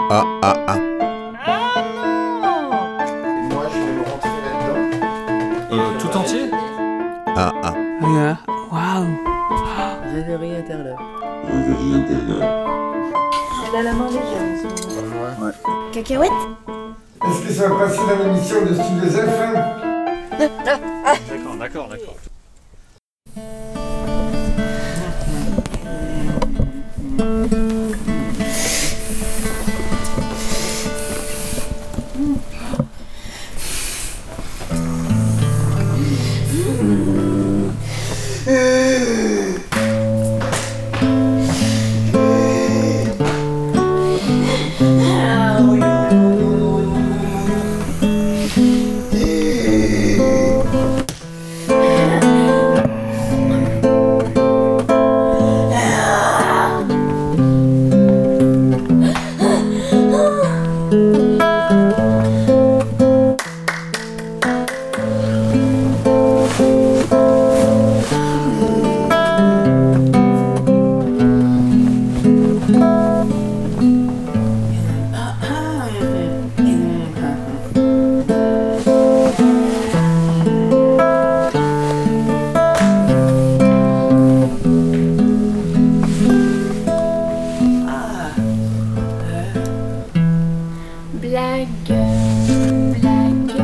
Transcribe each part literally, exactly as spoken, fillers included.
Ah, ah, ah. Ah non! Et moi, je vais me rentrer là-dedans. Euh, tout entier? Ah, ah. Yeah. Waouh! Rêverie intérieure. Elle a la main légère en ce moment. Ouais. Cacahuète? Est-ce que ça va passer dans l'émission de Studio F M? D'accord, d'accord, d'accord. Blague, blague.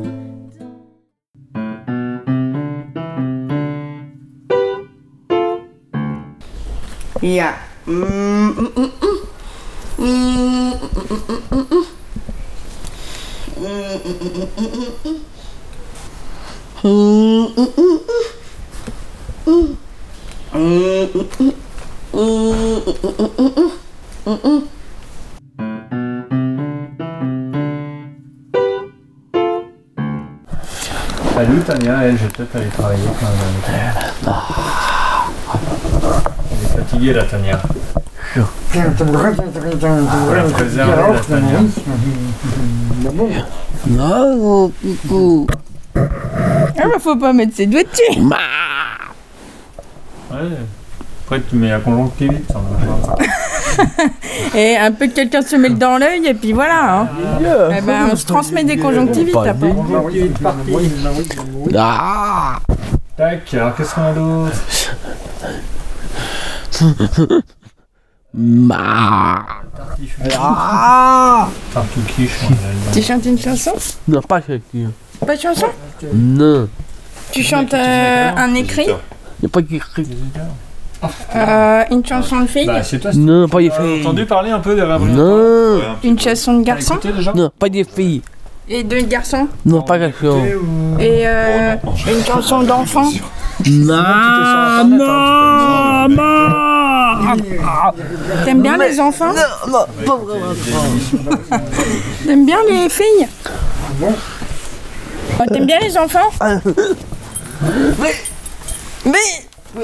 Yeah. Mm, mm, mm, mm. Mm, mm, mm, mm, mm, mm. Mm, mm, mm, mm, mm, mm. Mm, mm, mm, mm. Mm. Mm, mm, mm. Mm, mm, mm, mm, mm. Mm, mm. Salut Tania, elle, je vais peut-être aller travailler quand même. Elle est fatiguée là, Tania. la préserver, la Tania. Oh, coucou. Ah bah faut pas mettre ses doigts dessus. Ouais. Après tu mets la conjonctivite, ça marche. Et un peu quelqu'un se met dans l'œil et puis voilà. Hein. Eh ben on se transmet des conjonctivites après. Conjonctivite partie. Ah. Tac, alors qu'est-ce qu'on a d'autre? Ma. Tartiflette. Ah. Tartouquiche. Tu chantes une chanson? Non, pas quelqu'un. Pas de chanson? Non. Tu chantes euh, un écrit? Il n'y a pas quelqu'un. Euh, une chanson de fille? Bah c'est toi. Non, pas des T'as filles. entendu parler un peu de Gabriel? Non. Une chanson de garçon? Écoutez déjà? Non, pas des filles. Et de garçons? Non, pas quelqu'un. Et euh, une chanson d'enfant? Maman. T'aimes bien les enfants? Non, non, pas vraiment. T'aimes bien les filles? Oh, t'aimes bien les enfants? Mais. Mais.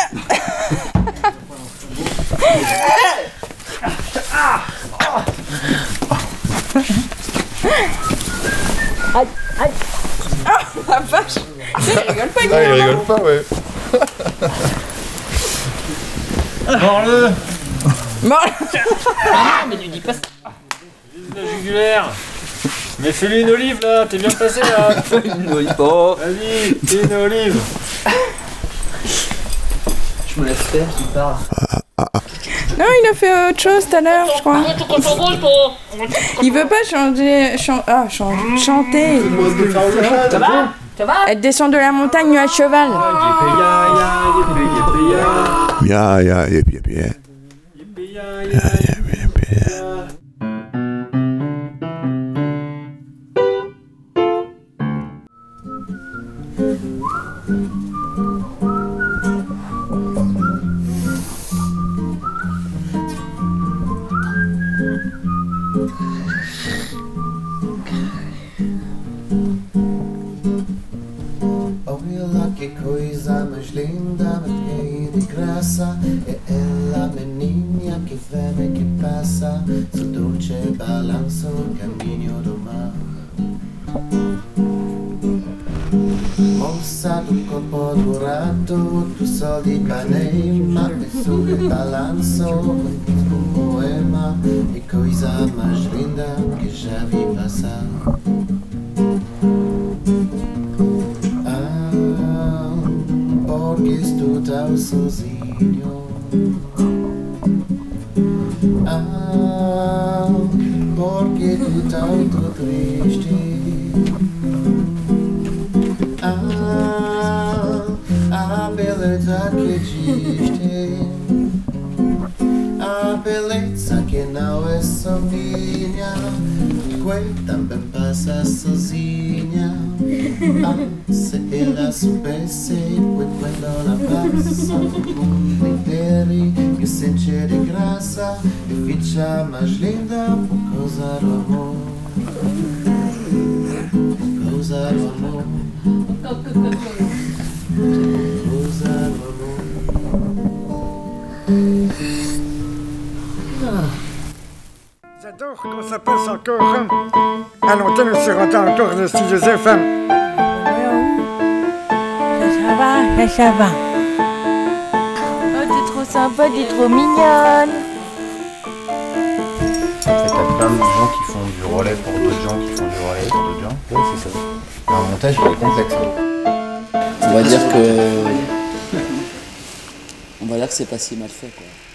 Aïe, aïe. Ah, la vache. Il rigole pas, Ah, il Guillaume. rigole pas, ouais. Mors-le! Bon. Ah, mais lui dis pas ça! Vise la jugulaire! Mais fais-lui une olive là, t'es bien passé là! Une olive. Oh. Vas-y, fais une olive! Je me laisse faire, tu parles. Non, il a fait autre chose tout à l'heure, je crois. Il veut pas changer, chan- ah, chan- chanter. Ça va? Elle descend de la montagne à cheval. Ya, ya, yep, yep, yeah. Ya, yep, yep, yeah. Olha que coisa mais linda, mas cheia de graça. É ela, menina que vem e que passa, seu dolce balanço no caminho do mar. Moça do corpo dourado, do sol de Ipanema, e sul balanço, um poema. calma e coisa mais linda que já vi passar. Ah, porque estou tão sozinho. Ah, porque tu tanto triste. Ah, a beleza que existe, a beleza que não é só minha, que também passa sozinha. Ah, se ela soubesse que quando ela passa, o mundo inteiro me sente de graça e fica mais linda por causa do amor, por causa do amor. J'adore quand ça passe encore à l'antenne sur encore de Studios F M. Ça va, ça, ça va. Oh, t'es trop sympa, t'es trop mignonne. Et t'as plein de gens qui font du relais pour d'autres gens qui font du relais pour d'autres gens. Oui, c'est ça. Un montage, il est complexe. On va dire que... On va dire que c'est pas si mal fait, quoi.